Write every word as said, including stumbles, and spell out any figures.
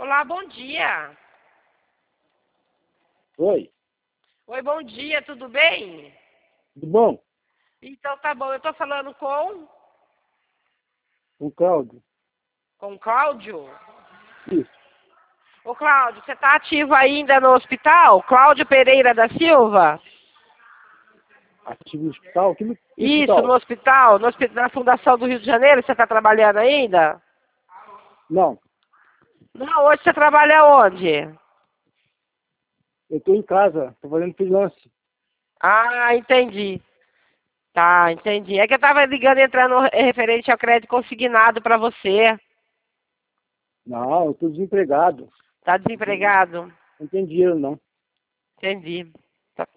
Olá, bom dia. Oi, Oi, bom dia, tudo bem? tudo bom? Então tá bom, eu tô falando com, Com Cláudio? com o Cláudio. Isso. Ô Cláudio, você tá ativo ainda no hospital? Cláudio Pereira da Silva? Ativo no hospital? Que, que Isso, hospital? no hospital, no hospi- na Fundação do Rio de Janeiro, você tá trabalhando ainda? Não, Não, hoje você trabalha onde? eu tô em casa, tô fazendo freelance. Ah, entendi. Tá, entendi. É que eu tava ligando entrando referente ao crédito consignado pra você. Não, eu tô desempregado. Tá Não desempregado? tem dinheiro, não. Entendi.